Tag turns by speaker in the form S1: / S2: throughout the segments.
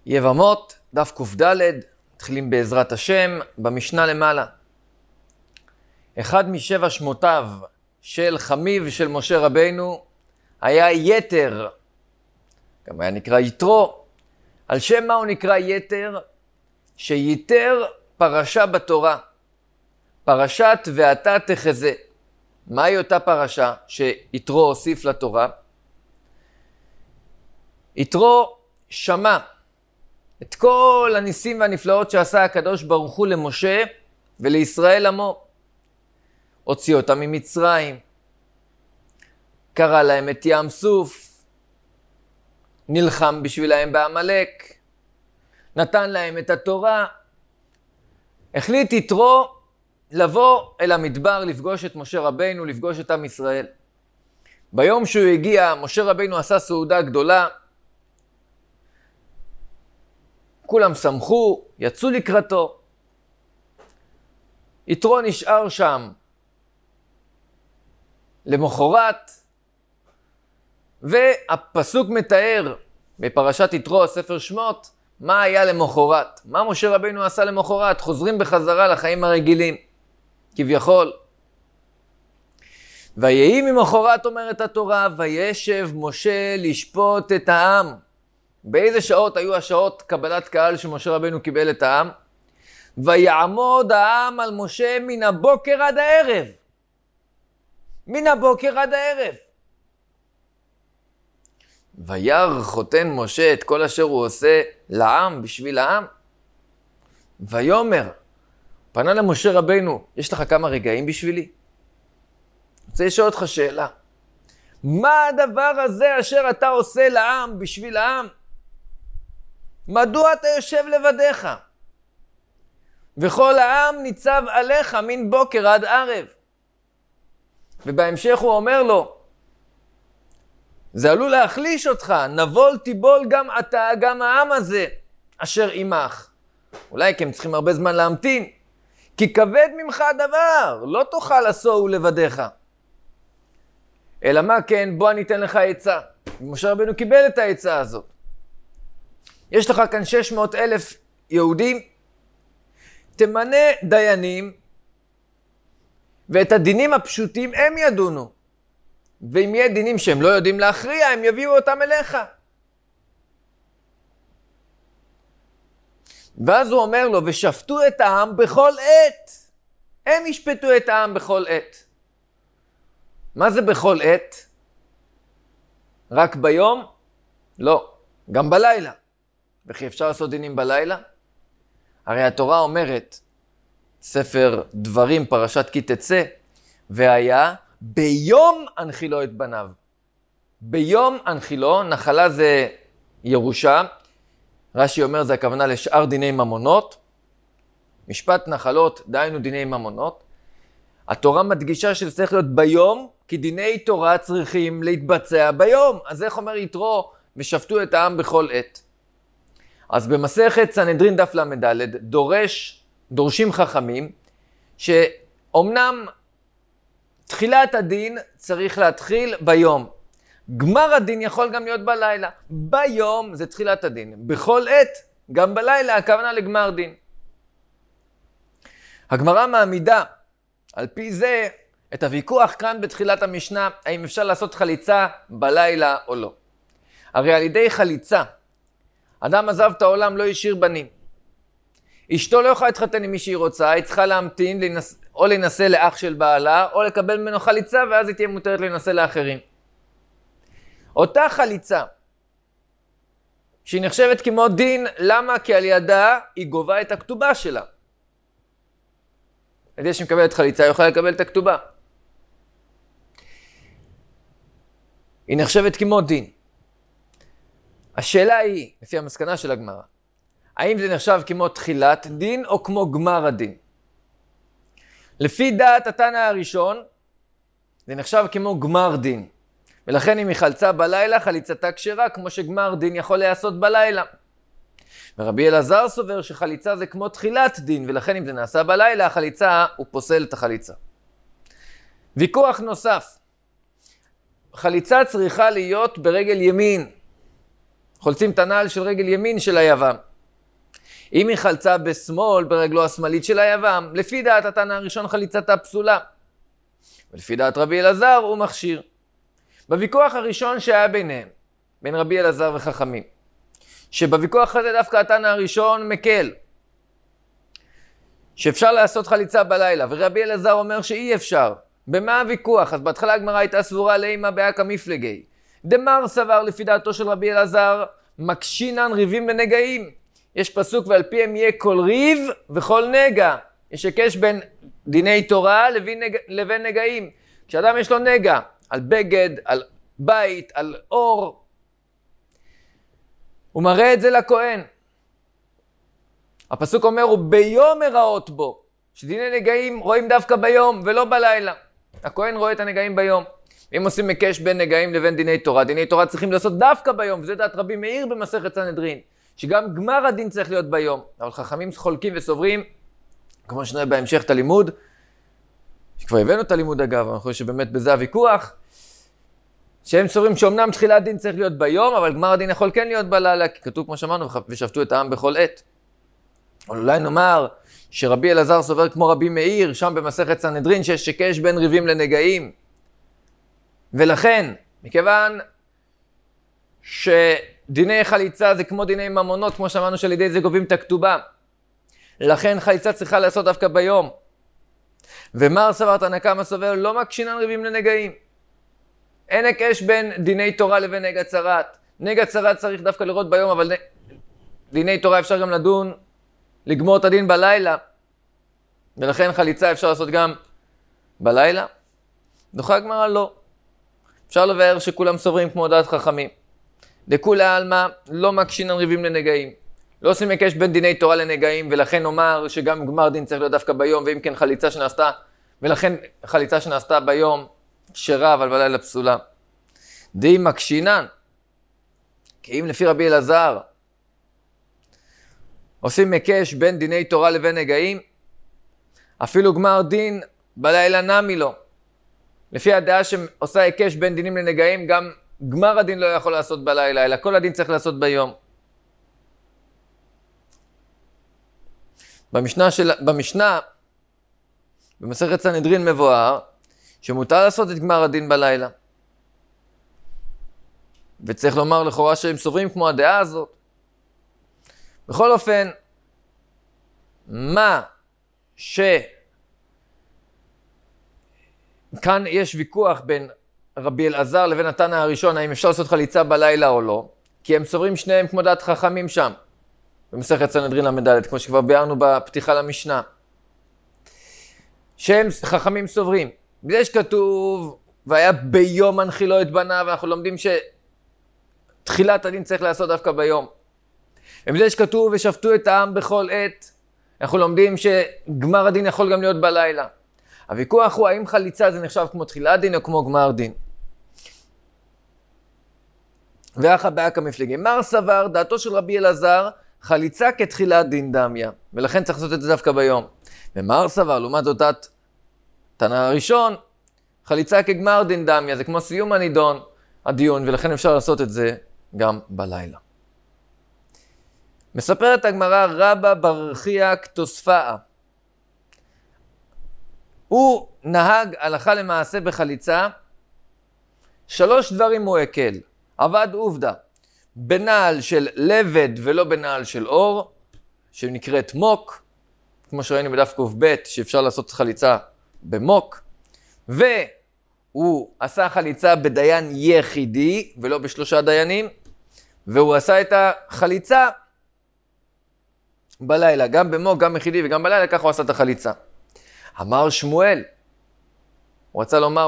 S1: יבמות, דף קד, מתחילים בעזרת השם, במשנה למעלה. אחד משבע שמותיו של חמיו של משה רבינו היה יתר, גם היה נקרא יתרו. על שם מה הוא נקרא יתר? שיתר פרשה בתורה, פרשת ואתה תחזה. מהי אותה פרשה שיתרו הוסיף לתורה? יתרו שמע את כל הניסים והנפלאות שעשה הקדוש ברוך הוא למשה ולישראל עמו. הוציא אותם ממצרים, קרא להם את ים סוף, נלחם בשבילהם בעמלק, נתן להם את התורה. החליט יתרו לבוא אל המדבר לפגוש את משה רבינו, לפגוש את עם ישראל. ביום שהוא הגיע, משה רבינו עשה סעודה גדולה, כולם שמחו, יצאו לקראתו. יתרו נשאר שם למחרת, והפסוק מתאר בפרשת יתרו, ספר שמות, מה היה למחרת. מה משה רבינו עשה למחרת? חוזרים בחזרה לחיים הרגילים, כביכול. ויהי ממחרת, אומרת התורה, וישב משה לשפוט את העם. באיזה שעות היו השעות קבלת קהל שמשה רבינו קיבל את העם? ויעמוד העם על משה מן הבוקר עד הערב. מן הבוקר עד הערב. וירא חותן משה את כל אשר הוא עושה לעם, בשביל העם. ויאמר, פנה למשה רבינו, יש לך כמה רגעים בשבילי? אני רוצה לשאול אותך שאלה. מה הדבר הזה אשר אתה עושה לעם, בשביל העם? מדוע אתה יושב לבדיך? וכל העם ניצב עליך מן בוקר עד ערב. ובהמשך הוא אומר לו, זה עלול להחליש אותך, נבול תיבול גם אתה, גם העם הזה, אשר עמך. אולי כי הם צריכים הרבה זמן להמתין, כי כבד ממך הדבר, לא תוכל לעשו לבדיך. אלא מה כן, בוא אני אתן לך עצה. משה רבינו קיבל את העצה הזאת. יש לך כאן 600,000 יהודים, תמנה דיינים, ואת הדינים הפשוטים הם ידונו. ואם יהיה דינים שהם לא יודעים להכריע, הם יביאו אותם אליך. ואז הוא אומר לו, ושפטו את העם בכל עת. הם ישפטו את העם בכל עת. מה זה בכל עת? רק ביום? לא, גם בלילה. וכי אפשר לעשות דינים בלילה? הרי התורה אומרת, ספר דברים, פרשת כי תצא, והיה ביום הנחילו את בניו. ביום הנחילו, נחלה זה ירושה, רש"י אומר זה הכוונה לשאר דיני ממונות, משפט נחלות, דהיינו דיני ממונות. התורה מדגישה שזה צריך להיות ביום, כי דיני תורה צריכים להתבצע ביום. אז איך אומר יתרו, ושפטו את העם בכל עת. אז במסכת סנהדרין דף ל"ד דורשים חכמים, שאומנם תחילת הדין צריך להתחיל ביום. גמר הדין יכול גם להיות בלילה. ביום זה תחילת הדין. בכל עת, גם בלילה, הכוונה לגמר דין. הגמרא מעמידה, על פי זה, את הוויכוח כאן בתחילת המשנה, האם אפשר לעשות חליצה בלילה או לא. הרי על ידי חליצה, אדם עזב את העולם, לא השאיר בנים. אשתו לא יכולה להתחתן עם מי שהיא רוצה, היא צריכה להמתין, או להינשא לאח של בעלה, או לקבל ממנו חליצה, ואז היא תהיה מותרת להינשא לאחרים. אותה חליצה, שהיא נחשבת כמו דין, למה? כי על ידה היא גובה את הכתובה שלה. על ידי שמקבלת חליצה, היא יכולה לקבל את הכתובה. היא נחשבת כמו דין. השאלה היא, לפי המסקנה של הגמרא, האם זה נחשב כמו תחילת דין או כמו גמר הדין? לפי דעת התנא הראשון, זה נחשב כמו גמר דין. ולכן אם היא חלצה בלילה, חליצתה כשרה, כמו שגמר דין יכול להיעשות בלילה. ורבי אלעזר סובר שחליצה זה כמו תחילת דין, ולכן אם זה נעשה בלילה, החליצה, הוא פוסל את החליצה. ויכוח נוסף. חליצה צריכה להיות ברגל ימין. חולצים את הנעל של רגל ימין של היבם. אם היא חלצה בשמאל, ברגלו השמאלית של היבם, לפי דעת התנא הראשון חליצתה פסולה. ולפי דעת רבי אלעזר הוא מכשיר. בוויכוח הראשון שהיה ביניהם, בין רבי אלעזר וחכמים, שבוויכוח הזה דווקא התנא הראשון מקל, שאפשר לעשות חליצה בלילה, ורבי אלעזר אומר שאי אפשר. במה הוויכוח? אז בהתחלה הגמרא הייתה סבורה לימה באקא מפלגי. דמר סבר לפי דעתו של רבי אלעזר, מקשינן ריבים ונגעים. יש פסוק ועל פיהם יהיה כל ריב וכל נגע. יש הקש בין דיני תורה לבין נגעים. כשאדם יש לו נגע על בגד, על בית, על אור, הוא מראה את זה לכהן. הפסוק אומר, הוא ביום הראות בו, שדיני נגעים רואים דווקא ביום ולא בלילה. הכהן רואה את הנגעים ביום. אם עושים מקש בין נגעים לבין דיני תורה, דיני תורה צריכים לעשות דווקא ביום, וזה דעת רבי מאיר במסכת סנהדרין, שגם גמר הדין צריך להיות ביום. אבל חכמים חולקים וסוברים, כמו שנראה בהמשך את הלימוד, שכבר הבאנו את הלימוד אגב, אני חושב שבאמת בזה הוויכוח, שהם סוברים שאומנם תחילת דין צריך להיות ביום, אבל גמר הדין יכול כן להיות בלילה, כי כתוב כמו שאמרנו, ושפטו את העם בכל עת. אבל אולי נאמר שרבי אלעזר סובר כמו רבי מאיר, שם במסכת סנהדרין, שיש הקש בין ריבים לנגעים. ולכן, מכיוון שדיני חליצה זה כמו דיני ממונות, כמו שאמרנו שעל ידי זה גובים את הכתובה, לכן חליצה צריכה לעשות דווקא ביום. ומר סבר תנא קמא סובר לא מקשינן ריבים לנגעים. אין הקש בין דיני תורה לבין נגע צרת. נגע צרת צריך דווקא לראות ביום, אבל דיני תורה אפשר גם לדון, לגמור את הדין בלילה. ולכן חליצה אפשר לעשות גם בלילה. דוחה הגמרא לא. אפשר לבאר שכולם סוברים כמו דעת חכמים. דכולי עלמא לא מקשינן ריבים לנגעים. לא עושים הקש בין דיני תורה לנגעים, ולכן נאמר שגם גמר דין צריך להיות דווקא ביום, ואם כן חליצה שנעשתה, ולכן חליצה שנעשתה ביום כשרה, אבל בלילה פסולה. די מקשינן, כי אם לפי רבי אלעזר עושים הקש בין דיני תורה לבין נגעים, אפילו גמר דין בלילה נמי לו. לפי הדעה שעושה הקש בין דינים לנגעים, גם גמר הדין לא יכול לעשות בלילה, אלא כל הדין צריך לעשות ביום. במשנה, במסכת סנהדרין מבואר, שמותר לעשות את גמר הדין בלילה. וצריך לומר לכאורה שהם סוברים כמו הדעה הזאת. בכל אופן, מה כאן יש ויכוח בין רבי אלעזר לבין התנא הראשון, האם אפשר לעשות חליצה בלילה או לא, כי הם סוברים שניהם כמו דעת חכמים שם, במסכת סנהדרין ל"ד, כמו שכבר ביארנו בפתיחה למשנה. שהם חכמים סוברים. בגלל שכתוב, והיה ביום הנחילו את בניו, ואנחנו לומדים שתחילת הדין צריך לעשות דווקא ביום. ובגלל שכתוב, ושפטו את העם בכל עת, אנחנו לומדים שגמר הדין יכול גם להיות בלילה. הוויכוח הוא האם חליצה זה נחשב כמו תחילת דין או כמו גמר דין. ואחא באקא מפלגי. מר סבר, דעתו של רבי אלעזר, חליצה כתחילת דין דמיה, ולכן צריך לעשות את זה דווקא ביום. ומר סבר, לעומת זאת תנא הראשון, חליצה כגמר דין דמיה, זה כמו סיום הדיון, ולכן אפשר לעשות את זה גם בלילה. מספרת הגמרא רבא בר חייא כתוספאה. הוא נהג הלכה למעשה בחליצה, 3 דברים הוא הקל. עבד עובדה, בנעל של לבד ולא בנעל של אור, שנקראת מוק, כמו שראינו בדף ק"ב, שאפשר לעשות חליצה במוק, והוא עשה חליצה בדיין יחידי ולא ב3 דיינים, והוא עשה את החליצה בלילה, גם במוק, גם יחידי וגם בלילה, ככה הוא עשה את החליצה. אמר שמואל, הוא רצה לומר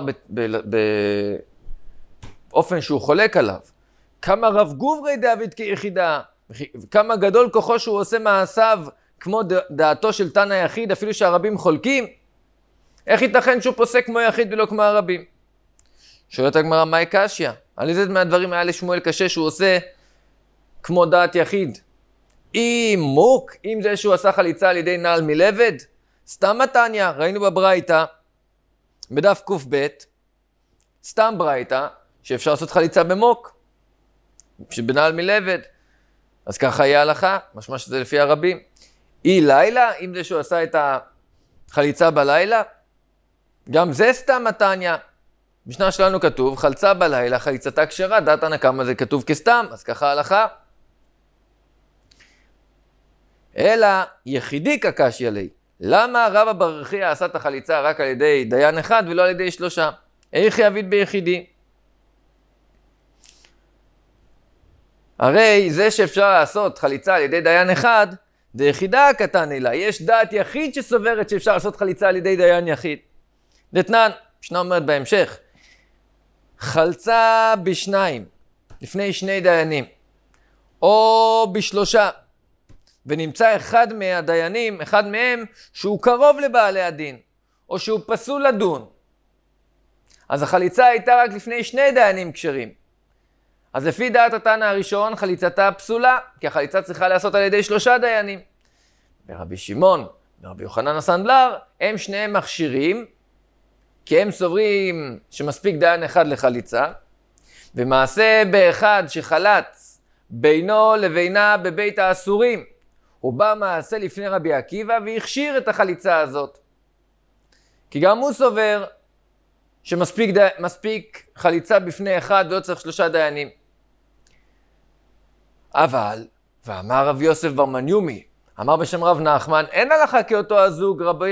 S1: באופן שהוא חולק עליו, כמה רב גוברי דוד כיחידה, כמה גדול כוחו שהוא עושה מעשיו כמו דעתו של תנא יחיד, אפילו שהרבים חולקים, איך ייתכן שהוא פוסק כמו יחיד ולא כמו הרבים? שואלת הגמרא, מהי קשיא? על איזה מהדברים היה לשמואל קשה שהוא עושה כמו דעת יחיד? אם מוק, אם זה שהוא עשה חליצה על ידי נעל מלבד, סתם מתניא, ראינו בברייתא, בדף ק"ב, סתם ברייתא, שאפשר לעשות חליצה במוק. שבנעל מלבד. אז ככה היא ההלכה, משמע שזה לפי הרבים. אי לילה, אם זה שהוא עשה את החליצה בלילה, גם זה סתם מתניה. בשנה שלנו כתוב, חלצה בלילה, חליצתה כשרה, דעת הנקמה זה כתוב כסתם, אז ככה ההלכה. אלא יחידי קקשיא ליה. למה רבא בר חייא עשה את החליצה רק על ידי דיין אחד ולא על ידי 3? איך יביד ביחידי? הרי זה שאפשר לעשות חליצה על ידי דיין אחד, זה יחידה קטן אלא. יש דעת יחיד שסוברת שאפשר לעשות חליצה על ידי דיין יחיד. דתנן, משנה אומרת בהמשך, חלצה בשניים, לפני 2 דיינים, או ב3, ונמצא אחד מהדיינים, אחד מהם, שהוא קרוב לבעלי הדין, או שהוא פסול לדון. אז החליצה הייתה רק לפני 2 דיינים כשרים. אז לפי דעת התנא הראשון, חליצתה פסולה, כי החליצה צריכה לעשות על ידי 3 דיינים. ורבי שמעון ורבי יוחנן הסנדלר, הם שניהם מכשירים, כי הם סוברים שמספיק דיין אחד לחליצה, ומעשה באחד שחלץ בינו לבינה בבית האסורים, הוא בא מעשה לפני רבי עקיבא והכשיר את החליצה הזאת. כי גם הוא סובר שמספיק חליצה בפני אחד ולא צריך 3 דיינים. אבל, ואמר רב יוסף בר מניומי, אמר בשם רב נחמן, אין הלכה כאותו הזוג רבי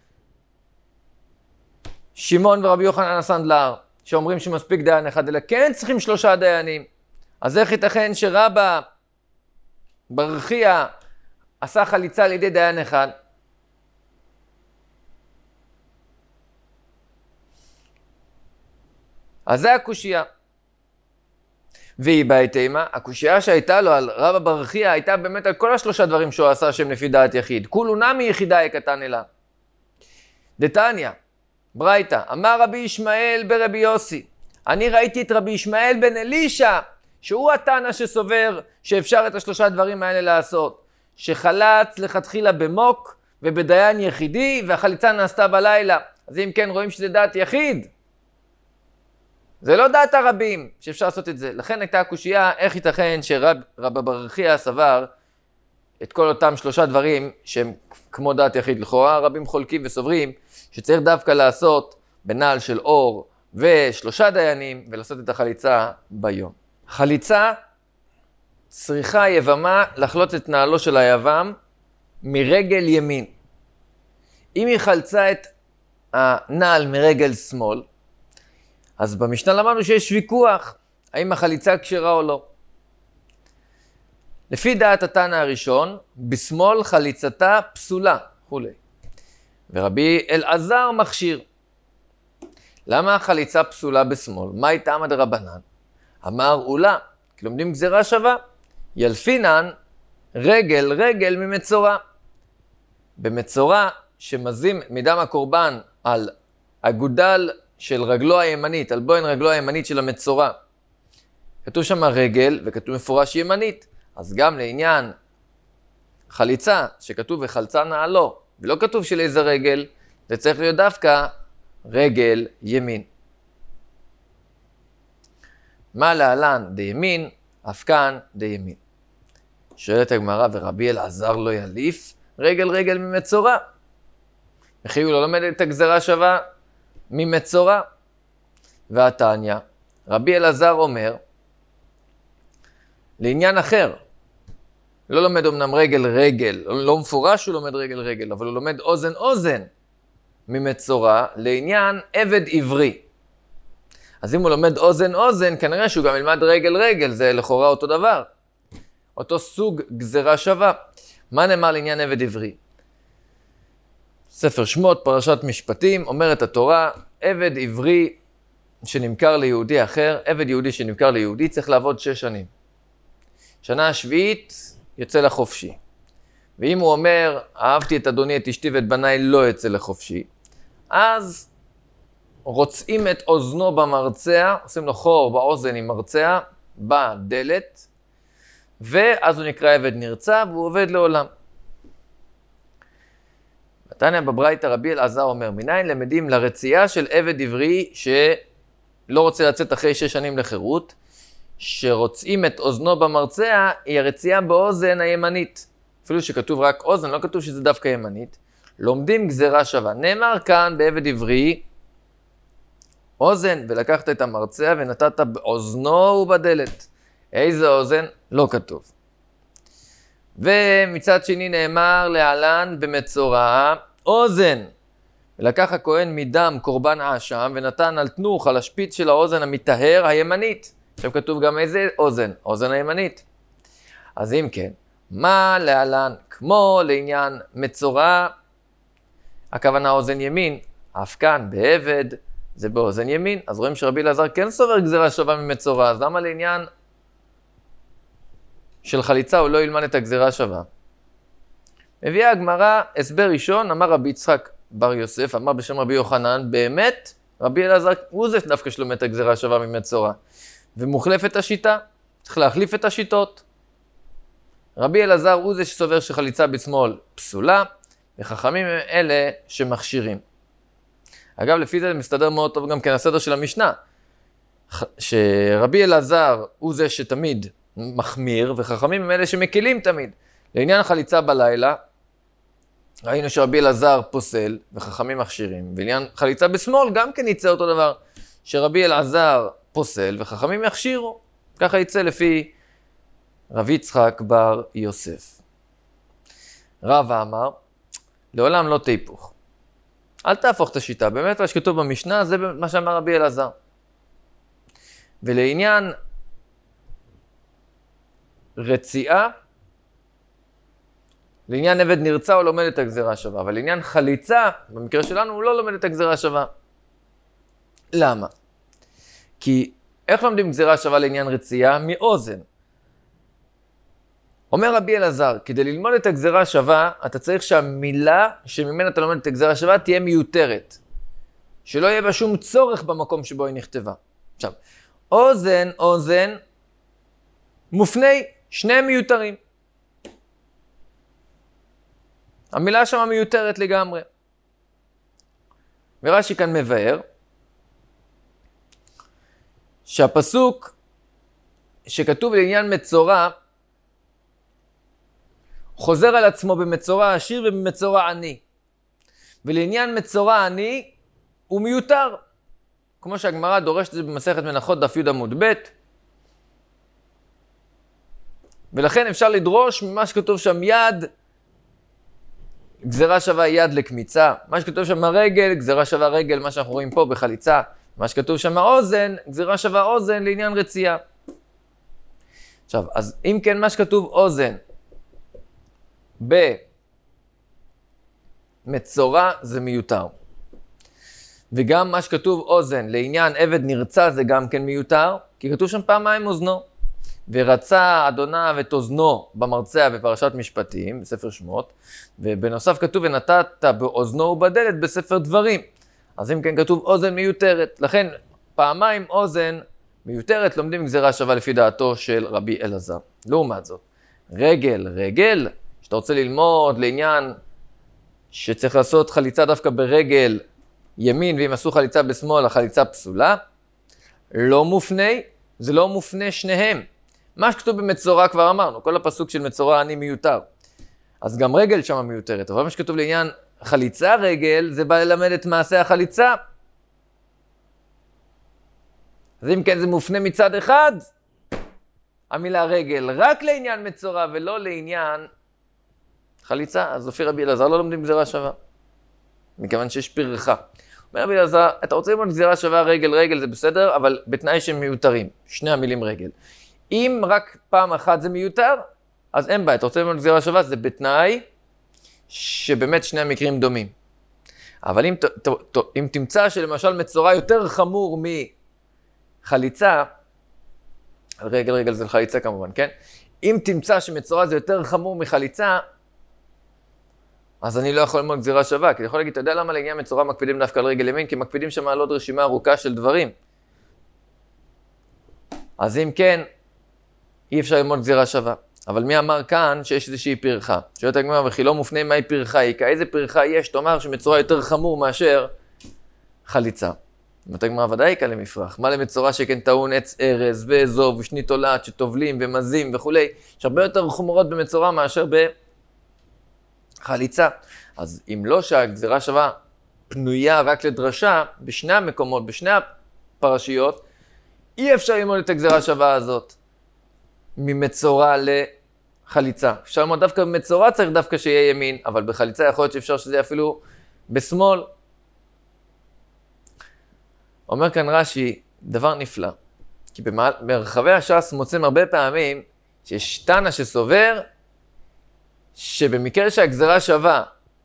S1: שמעון ורבי יוחנן הסנדלר, שאומרים שמספיק דיין אחד, אלא כן צריכים 3 דיינים. אז איך ייתכן שרבא בר חייא עשה חליצה על ידי דיין אחד? אז זה הקושייה. והיא בהתאמה, הקושייה שהייתה לו על רבא בר חייא הייתה באמת על כל 3 דברים שהוא עשה שהם לפי דעת יחיד. כולו נמי יחידה קטן אלא. דתניא, ברייתא, אמר רבי ישמעאל ברבי יוסי, אני ראיתי את רבי ישמעאל בן אלישע, שהוא התנא שסובר שאפשר את 3 דברים האלה לעשות. שחלץ לכתחילה במוק ובדיין יחידי, והחליצה נעשתה בלילה. אז אם כן רואים שזה דעת יחיד. זה לא דעת הרבים שאפשר לעשות את זה. לכן הייתה הקושייה, איך ייתכן שרבא בר חייא סבר את כל אותם 3 דברים שהם כמו דעת יחיד. לכאורה רבים חולקים וסוברים שצריך דווקא לעשות בנעל של אור ו3 דיינים ולעשות את החליצה ביום. חליצה צריכה יבמה לחלוץ את נעלו של היבם מרגל ימין. אם היא חלצה את הנעל מרגל שמאל, אז במשנה למדנו שיש ויכוח האם החליצה כשרה או לא. לפי דעת התנא הראשון, בשמאל חליצתה פסולה, וכולי. ורבי אלעזר מכשיר. למה החליצה פסולה בשמאל? מה הייתה עמד רבנן? אמר אולה, כי לומדים גזירה שווה. ילפינן רגל ממצורע. במצורע שמזים מדם הקורבן על אגודל של רגלו הימנית, על בוין רגלו הימנית של המצורע. כתוב שם רגל וכתוב מפורש ימנית. אז גם לעניין חליצה שכתוב וחלצה נעלו, ולא כתוב של איזה רגל, זה צריך להיות דווקא רגל ימין. מה להלן דימין, אף כאן דימין. שואלת הגמרא, ורבי אלעזר לא יליף רגל ממצורע. וכי הוא לא לומד את הגזרה שווה ממצורע. והתניא, רבי אלעזר אומר, לעניין אחר, לא לומד אמנם רגל, לא מפורש הוא לומד רגל, אבל הוא לומד אוזן ממצורע לעניין עבד עברי. אז אם הוא לומד אוזן, כנראה שהוא גם ילמד רגל, זה לכאורה אותו דבר. אותו סוג גזרה שווה. מה נאמר לעניין עבד עברי? ספר שמות, פרשת משפטים, אומרת התורה, עבד עברי שנמכר ליהודי אחר, עבד יהודי שנמכר ליהודי צריך לעבוד 6 שנים. שנה השביעית יוצא לחופשי. ואם הוא אומר, אהבתי את אדוני, את אשתי ואת בניי, לא יוצא לחופשי, אז רוצים את אוזנו במרצע, עושים לו חור באוזן עם מרצע, בדלת, ואז הוא נקרא עבד נרצע, והוא עובד לעולם. בתניא בברייתא רבי אלעזר אומר, מניין למדים לרצייה של עבד עברי שלא רוצה לצאת אחרי 6 שנים לחירות, שרוצאים את אוזנו במרצע, היא הרצייה באוזן הימנית. אפילו שכתוב רק אוזן, לא כתוב שזה דווקא ימנית. לומדים גזירה שווה. נאמר כאן בעבד עברי, אוזן, ולקחת את המרצע ונתת באוזנו ובדלת. איזה אוזן? לא כתוב. ומצד שני נאמר להלן במצורע, אוזן. ולקח הכהן מדם קורבן האשם ונתן על תנוך על השפיץ של האוזן המטהר הימנית. עכשיו כתוב גם איזה אוזן? אוזן הימנית. אז אם כן, מה להלן? כמו לעניין מצורע, הכוונה אוזן ימין, אף כאן בעבד, זה באוזן ימין. אז רואים שרבי אלעזר כן סובר גזירה שווה ממצורע, אז למה לעניין של חליצה הוא לא ילמד את הגזירה שווה? מביאה הגמרא הסבר ראשון, אמר רבי יצחק בר יוסף, אמר בשם רבי יוחנן, באמת רבי אלעזר הוא זה דווקא שלומד את הגזירה שווה ממצורע. ומוחלף את השיטה, צריך להחליף את השיטות. רבי אלעזר הוא זה שסובר שחליצה בשמאל פסולה, וחכמים הם אלה שמכשירים. אגב, לפי זה מסתדר מאוד טוב גם כן הסדר של המשנה, שרבי אלעזר הוא זה שתמיד מחמיר, וחכמים הם אלה שמקלים תמיד. לעניין החליצה בלילה, ראינו שרבי אלעזר פוסל, וחכמים מכשירים. ולעניין חליצה בשמאל גם כן יצא אותו דבר, שרבי אלעזר פוסל, וחכמים יכשירו. ככה יצא לפי רבי יצחק בר יוסף. רבא אמר, לעולם לא תהפוך. אל תהפוך את השיטה. באמת מה שכתוב במשנה, זה מה שאמר רבי אלעזר. ולעניין רציעה, לעניין עבד נרצע הוא לומד את הגזירה שווה, אבל לעניין חליצה, במקרה שלנו הוא לא לומד את הגזירה שווה. למה? כי איך לומדים גזירה שווה לעניין רציעה? מאוזן. אומר רבי אלעזר, כדי ללמוד את הגזירה שווה, אתה צריך שהמילה שממנה אתה לומד את הגזירה שווה תהיה מיותרת. שלא יהיה בה שום צורך במקום שבו היא נכתבה. עכשיו, אוזן, מופני, שניהם מיותרים. המילה שם מיותרת לגמרי. ורש"י כאן מבאר, שהפסוק שכתוב לעניין מצורע, חוזר על עצמו במצורע עשיר ובמצורע עני. ולעניין מצורע עני הוא מיותר. כמו שהגמרא דורשת את זה במסכת מנחות דף י' עמוד ב'. ולכן אפשר לדרוש ממה שכתוב שם יד, גזירה שווה יד לקמיצה. מה שכתוב שם רגל, גזירה שווה רגל, מה שאנחנו רואים פה בחליצה. מה שכתוב שם אוזן, גזירה שווה אוזן לעניין רצייה. עכשיו, אז אם כן מה שכתוב אוזן, במצורע זה מיותר. וגם מה שכתוב אוזן לעניין עבד נרצע זה גם כן מיותר, כי כתוב שם פעמיים אוזנו. ורצה אדוניו את אוזנו במרצע בפרשת משפטים, בספר שמות, ובנוסף כתוב ונתת באוזנו ובדלת בספר דברים. אז אם כן כתוב אוזן מיותרת. לכן פעמיים אוזן מיותרת לומדים גזירה שווה לפי דעתו של רבי אלעזר. לעומת זאת, רגל, שאתה רוצה ללמוד לעניין שצריך לעשות חליצה דווקא ברגל ימין, ואם עשו חליצה בשמאל, החליצה פסולה, לא מופנה, זה לא מופנה שניהם. מה שכתוב במצורע כבר אמרנו, כל הפסוק של מצורע אני מיותר. אז גם רגל שם מיותרת, אבל מה שכתוב לעניין חליצה רגל, זה בא ללמד את מעשה החליצה. אז אם כן זה מופנה מצד אחד, המילה רגל רק לעניין מצורע ולא לעניין חליצה, אז לפי רבי אלעזר לא לומדים גזירה שווה, מכיוון שיש פרחה. אומר רבי אלעזר, אתה רוצה ללמוד גזירה שווה רגל זה בסדר, אבל בתנאי שהם מיותרים, שני המילים רגל. אם רק פעם אחת זה מיותר, אז אין בעיה, אתה רוצה ללמוד גזירה שווה, זה בתנאי שבאמת שני המקרים דומים. אבל אם תמצא שלמשל מצורע יותר חמור מחליצה, רגל זה חליצה כמובן, כן? אם תמצא שמצורע זה יותר חמור מחליצה, אז אני לא יכול ללמוד גזירה שווה, כי אני יכול להגיד, אתה יודע למה לעניין מצורע מקפידים דווקא על רגל ימין? כי מקפידים שם על עוד רשימה ארוכה של דברים. אז אם כן, אי אפשר ללמוד גזירה שווה. אבל מי אמר כאן שיש איזושהי פרחה? שואלת הגמרא, וכי לא מופנה מהי פרחה? איזה פרחה יש? תאמר שמצורע יותר חמור מאשר חליצה. אומרת הגמרא, ודאי קל למפרח. מה למצורע שכן טעון עץ ארז ואזוב ושני תולעת שטובלים ומזים וכולי. יש הרבה יותר חומרות במצורע מאשר בחליצה. אז אם לא שהגזירה שווה פנויה רק לדרשה, בשני המקומות, בשני הפרשיות, אי אפשר ללמוד את הגזירה שווה הזאת ממצורע לחליצה. אפשר ללמוד דווקא במצורע, צריך דווקא שיהיה ימין, אבל בחליצה יכול להיות שאפשר שזה אפילו בשמאל. אומר כאן רש"י, דבר נפלא, כי ברחבי הש"ס מוצאים הרבה פעמים שיש תנא שסובר שבמקרה שהגזירה שווה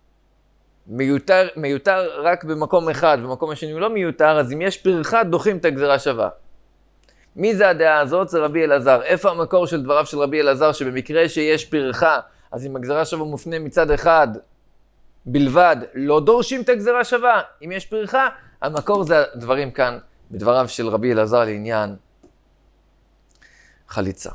S1: מיותר רק במקום אחד, במקום השני הוא לא מיותר, אז אם יש פרחה דוחים את הגזירה שווה. מי זה הדעה הזאת? זה רבי אלעזר. איפה המקור של דבריו של רבי אלעזר שבמקרה שיש פרחה, אז אם הגזירה שווה מופנה מצד אחד בלבד, לא דורשים את הגזירה שווה? אם יש פרחה, המקור זה הדברים כאן, בדבריו של רבי אלעזר לעניין חליצה.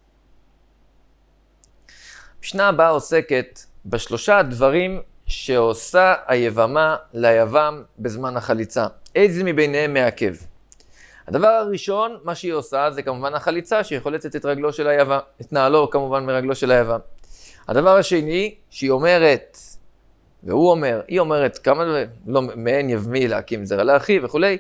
S1: המשנה הבאה עוסקת בשלושה דברים שעושה היבמה ליבם בזמן החליצה. איזה מביניהם מעכב? הדבר הראשון, מה שהיא עושה, זה כמובן החליצה, שהיא חולצת את רגלו של היבם, את נעלו כמובן מרגלו של היבם. הדבר השני, שהיא אומרת, והוא אומר, היא אומרת, כמה לא מעין יבמי להקים זרע לאחיו וכולי.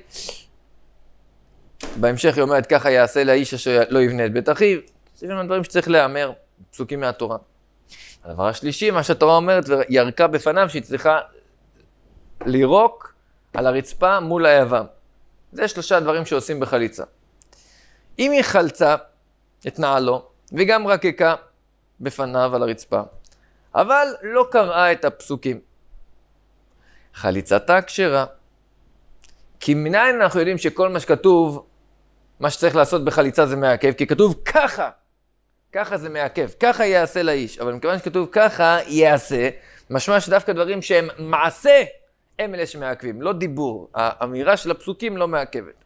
S1: בהמשך היא אומרת, ככה יעשה לאיש אשר לא יבנה את בית אחיו. זה גם דברים שצריך להאמר, פסוקים מהתורה. הדבר השלישי, מה שהתורה אומרת, וירקה בפניו, שהיא צריכה לירוק על הרצפה מול היבם. זה שלושה דברים שעושים בחליצה. אם היא חלצה את נעלו, וגם רקקה בפניו על הרצפה, אבל לא קראה את הפסוקים, חליצתה כשרה. כי מנין אנחנו יודעים שכל מה שכתוב, מה שצריך לעשות בחליצה זה מעכב, כי כתוב ככה, ככה זה מעכב, ככה יעשה לאיש. אבל מכיוון שכתוב ככה יעשה, משמע שדווקא דברים שהם מעשה, הם אלה שמעכבים, לא דיבור. האמירה של הפסוקים לא מעכבת.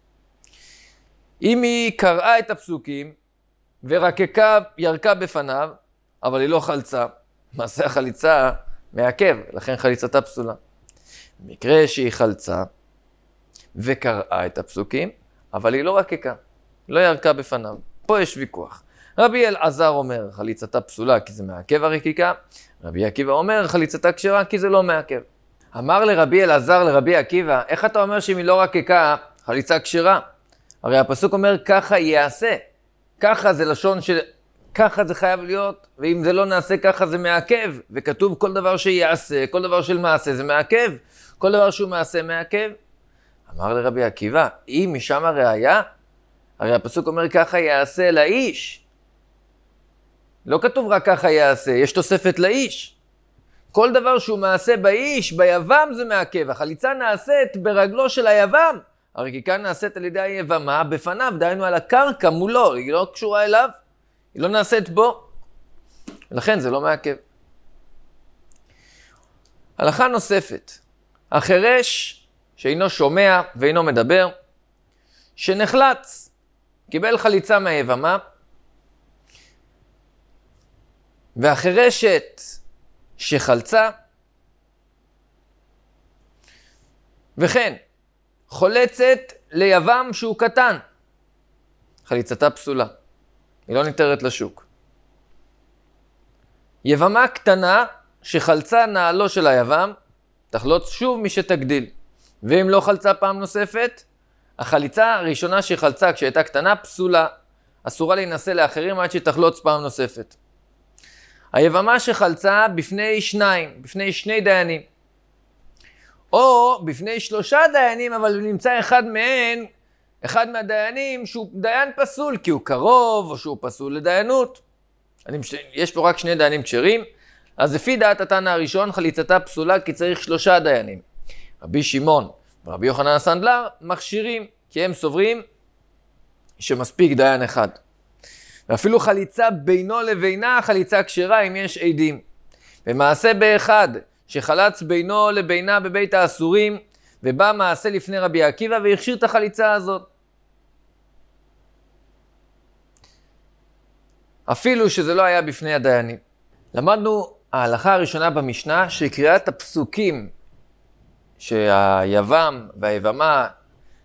S1: אם היא קראה את הפסוקים ורקקה, ירקה בפניו, אבל היא לא חלצה, מעשה החליצה מעכב, לכן חליצתה פסולה. במקרה שהיא חלצה וקראה את הפסוקים, אבל היא לא רקקה, לא ירקה בפניו. פה יש ויכוח. רבי אלעזר אומר, חליצתה פסולה כי זה מעכב הרקיקה. רבי עקיבא אומר, חליצתה כשרה כי זה לא מעכב. אמר לרבי אלעזר לרבי עקיבא, איך אתה אומר שאם היא לא רקקה, חליצה כשרה? הרי הפסוק אומר, ככה יעשה. ככה זה לשון של... ככה זה חייב להיות, ואם זה לא נעשה ככה זה מעכב. וכתוב כל דבר שיעשה, כל דבר של מעשה זה מעכב. כל דבר שהוא מעשה מעכב. אמר לרבי עקיבא, אם משם הראיה, הרי הפסוק אומר ככה יעשה לאיש. לא כתוב רק ככה יעשה, יש תוספת לאיש. כל דבר שהוא מעשה באיש, ביבם זה מעכב. החליצה נעשית ברגלו של היבם. הרקיקה נעשית על ידי היבמה בפניו, דהיינו על הקרקע מולו, היא לא קשורה אליו, היא לא נעשית בו. לכן זה לא מעכב. הלכה נוספת. החירש שאינו שומע ואינו מדבר, שנחלץ, קיבל חליצה מהיבמה, והחירשת שחלצה, וכן, חולצת ליבם שהוא קטן, חליצתה פסולה, היא לא ניתרת לשוק. יבמה קטנה שחלצה נעלו של היבם, תחלוץ שוב מי שתגדיל. ואם לא חלצה פעם נוספת, החליצה הראשונה שחלצה כשהייתה קטנה פסולה, אסורה להינשא לאחרים עד שתחלוץ פעם נוספת. היבמה שחלצה בפני שניים, בפני שני דיינים, או בפני 3 דיינים, אבל נמצא אחד מהדיינים שהוא דיין פסול, כי הוא קרוב או שהוא פסול לדיינות. יש פה רק 2 דיינים כשרים, אז לפי דעת התנא הראשון חליצתה פסולה כי צריך 3 דיינים. רבי שמעון ורבי יוחנן הסנדלר מכשירים, כי הם סוברים שמספיק דיין אחד. ואפילו חליצה בינו לבינה, חליצה כשרה אם יש עדים. ומעשה באחד שחלץ בינו לבינה בבית האסורים, ובא מעשה לפני רבי עקיבא והכשיר את החליצה הזאת. אפילו שזה לא היה בפני הדיינים. למדנו ההלכה הראשונה במשנה שקריאת הפסוקים שהיבם והיבמה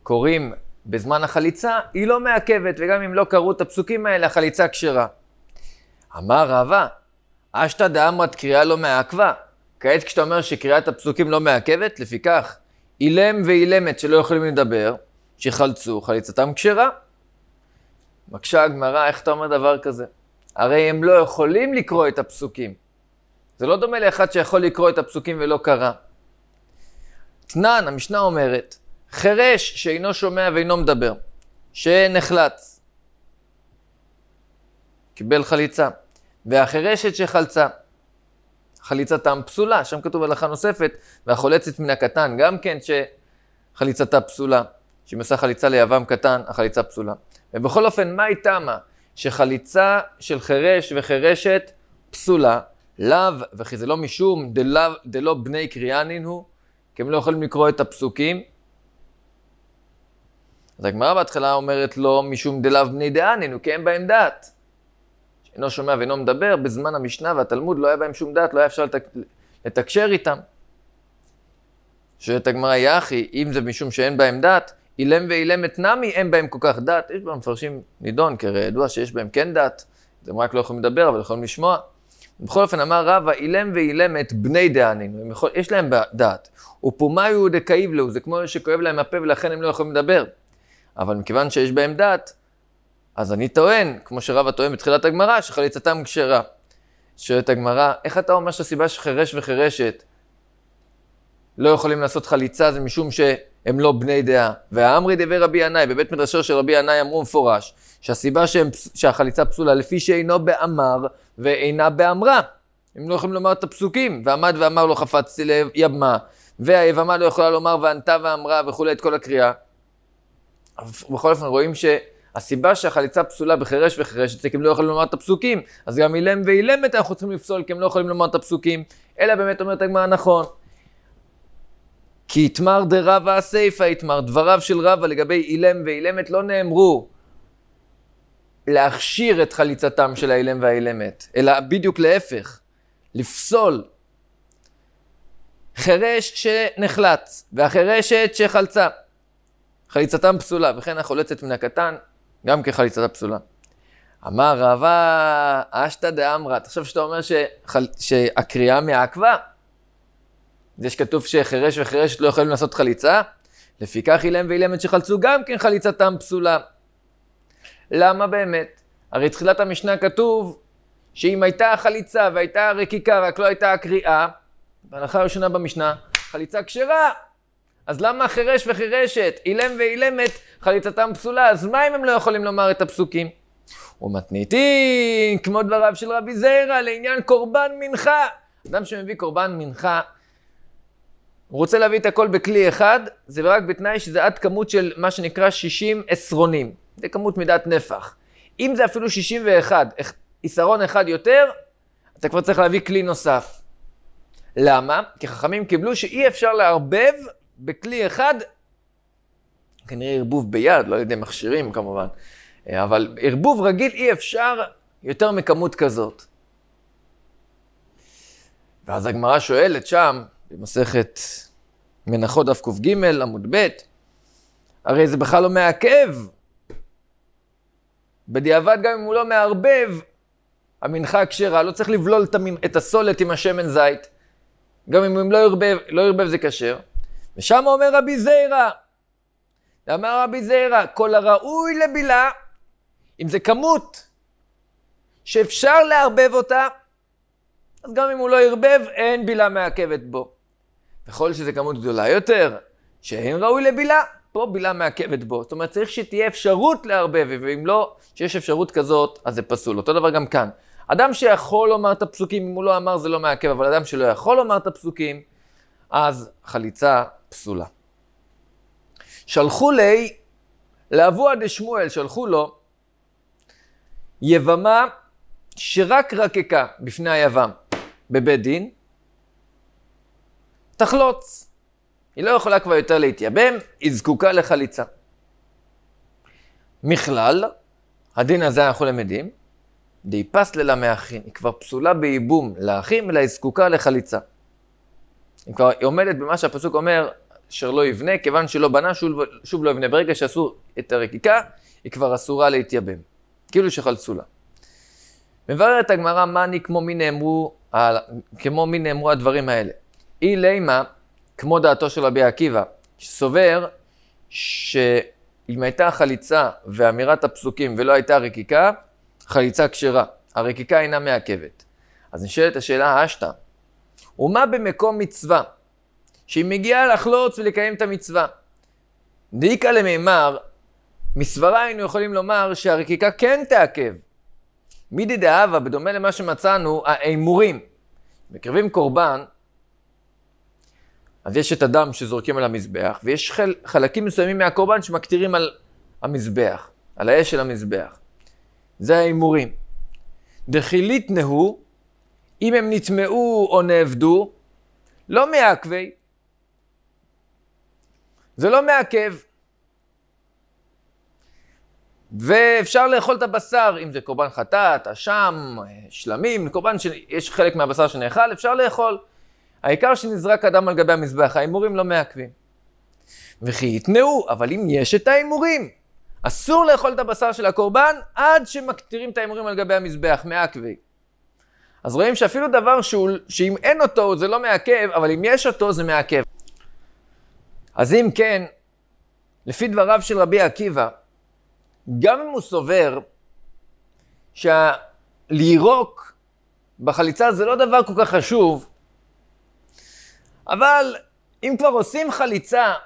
S1: קוראים בזמן החליצה, היא לא מעכבת, וגם אם לא קראו את הפסוקים האלה, החליצה כשרה. אמר רבא, אשתא דאמרת קריאה לא מעכבה. כעת כשאתה אומר שקריאת הפסוקים לא מעכבת, לפיכך, אילם ואילמת שלא יכולים לדבר, שחלצו, חליצתם כשרה. מקשה הגמרא, איך אתה אומר דבר כזה? הרי הם לא יכולים לקרוא את הפסוקים. זה לא דומה לאחד שיכול לקרוא את הפסוקים ולא קרא. תנן, המשנה אומרת, חירש שאינו שומע ואינו מדבר, שנחלץ, קיבל חליצה, והחירשת שחלצה, חליצתם פסולה, שם כתוב הלכה נוספת, והחולצת מן הקטן, גם כן שחליצתה פסולה, שאם עושה חליצה ליבם קטן, החליצה פסולה. ובכל אופן, מה היא תמה? שחליצה של חירש וחירשת פסולה, לאו, וכי זה לא משום דלא בני קריאנין הוא, כי הם לא יכולים לקרוא את הפסוקים. אז הגמרא בהתחלה אומרת לא משום דלאו בני דאנין הוא, כי אין בהם דעת. שאינו שומע ואינו מדבר, בזמן המשנה והתלמוד לא היה בהם שום דעת, לא היה אפשר לתקשר איתם. שואלת הגמרא, יחי, אם זה משום שאין בהם דעת, אילם ואילמת נמי, אין בהם כל כך דעת. יש בהם מפרשים נידון, כי ידוע שיש בהם כן דעת. הם רק לא יכולים לדבר, אבל יכולים לשמוע. בכל אופן אמר רבא, אילם ואילמת בני דאנין, יש להם דעת. ופומיו דכאיב לו, זה כמו שכואב להם הפה ולכן הם לא יכולים לדבר. אבל מכיוון שיש בהם דעת, אז אני טוען, כמו שרבא טוען בתחילת הגמרא, שחליצתם כשרה. שואלת הגמרא, איך אתה אומר שהסיבה שחירש וחירשת לא יכולים לעשות חליצה, זה משום שהם לא בני דעה. והאמרי דבר רבי ינאי, בבית מדרשו של רבי ינאי אמרו מפורש, שהסיבה שהחליצה פסולה לפי שאינו באמר ואינה באמרה. הם לא יכולים לומר את הפסוקים, ועמד ואמר לא חפצתי ליבמה, והיבמה לא יכולה לומר וענתה ואמרה וכולי את כל הקריאה. בכל אופן רואים שהסיבה שהחליצה פסולה בחירש וחירשת זה כי הם לא יכולים לומר את הפסוקים, אז גם אילם ואילמת אנחנו צריכים לפסול כי הם לא יכולים לומר את הפסוקים, אלא באמת אומרת הגמרא נכון. כי יתמר דרבא הסייפא יתמר, דבריו של רבא לגבי אילם ואילמת לא נאמרו להכשיר את חליצתם של האילם והאילמת, אלא בדיוק להפך, לפסול. חירש שנחלץ והחירשת שחלצה, חליצתם פסולה, וכן החולצת מן הקטן, גם כחליצתה פסולה. אמר רבא, אשתא דאמרת, עכשיו שאתה אומר שהקריאה מעכבה, זה שכתוב שחירש וחירשת לא יכולים לעשות חליצה, לפיכך אילם ואילמת שחלצו גם כן חליצתם פסולה. למה באמת? הרי תחילת המשנה כתוב שאם הייתה החליצה והייתה הרקיקה, רק לא הייתה הקריאה, בהלכה הראשונה במשנה, חליצה כשרה. אז למה חירש וחירשת, אילם ואילמת, חליצתם פסולה? אז מה אם הם לא יכולים לומר את הפסוקים? ומתניתין, כמו דבריו של רבי זיירא, לעניין קורבן מנחה. אדם שמביא קורבן מנחה, הוא רוצה להביא את הכל בכלי אחד, זה רק בתנאי שזה עד כמות של מה שנקרא 60 עשרונים. זה כמות מידת נפח. אם זה אפילו 61, עשרון אחד יותר, אתה כבר צריך להביא כלי נוסף. למה? כי חכמים קיבלו שאי אפשר לערבב בכלי אחד, כנראה ערבוב ביד, לא יודע, מכשירים כמובן, אבל ערבוב רגיל אי אפשר יותר מכמות כזאת. ואז הגמרא שואלת שם, במסכת מנחות דף ק"ג עמוד ב', הרי זה בכלל לא מעכב. בדיעבד גם אם הוא לא מערבב, המנחה כשרה, לא צריך לבלול את הסולת עם השמן זית. גם אם הוא לא ירבב זה כשר. ושם אומר רבי זיירא, אמר רבי זיירא, כל הראוי לבילה, אם זה כמות שאפשר לערבב אותה, אז גם אם הוא לא ירבב, אין בילה מעכבת בו. וכל שזה כמות גדולה יותר, שאין ראוי לבילה, פה בילה מעכבת בו. זאת אומרת, צריך שתהיה אפשרות לערבב, ואם לא, שיש אפשרות כזאת, אז זה פסול. אותו דבר גם כאן. אדם שיכול לומר את הפסוקים, אם הוא לא אמר זה לא מעכב, אבל אדם שלא יכול לומר את הפסוקים, אז חליצה פסולה. שלחו לי, לאבוה דשמואל, שלחו לו, יבמה שרק רקקה בפני היבם בבית דין, תחלוץ. היא לא יכולה כבר יותר להתייבם, היא זקוקה לחליצה. מכלל, הדין הזה אנחנו למדים, די פסלה מאחין, היא כבר פסולה בייבום לאחים, אלא היא זקוקה לחליצה. היא כבר עומדת במה שהפסוק אומר, אשר לא יבנה, כיוון שלא בנה, שוב לא יבנה. ברגע שעשו את הרקיקה, היא כבר אסורה להתייבם. כאילו שחלצו לה. מבררת הגמרא, מני כמו מי נאמרו הדברים האלה. אי לימה, כמו דעתו של רבי עקיבא, שסובר שאם הייתה חליצה ואמירת הפסוקים ולא הייתה רקיקה, חליצה כשרה. הרקיקה אינה מעכבת. אז נשאלת השאלה האשתה, ומה במקום מצווה? שהיא מגיעה לחלוץ ולקיים את המצווה. דאיקה למימר, מסברה היינו יכולים לומר שהרקיקה כן תעכב. מידי דאבה, בדומה למה שמצאנו, האימורים. מקרבים קורבן, אז יש את הדם שזורקים על המזבח, ויש חלקים מסוימים מהקורבן שמקטירים על המזבח, על האש של המזבח. זה האימורים. דחילית נהו, אם הם נטמעו או נעבדו, לא מעכבי. זה לא מעכב. ואפשר לאכול את הבשר, אם זה קורבן חטאת, אשם, שלמים, קורבן שיש חלק מהבשר שנאכל, אפשר לאכול. העיקר שנזרק אדם על גבי המזבח, האימורים לא מעכבים. וכי יתנאו, אבל אם יש את האימורים, אסור לאכול את הבשר של הקורבן עד שמקטירים את האימורים על גבי המזבח, מעכבי. אז רואים שאפילו דבר שאם אין אותו זה לא מעכב, אבל אם יש אותו זה מעכב. אז אם כן, לפי דבריו של רבי עקיבא, גם אם הוא סובר שלירוק בחליצה זה לא דבר כל כך חשוב, אבל אם כבר עושים חליצה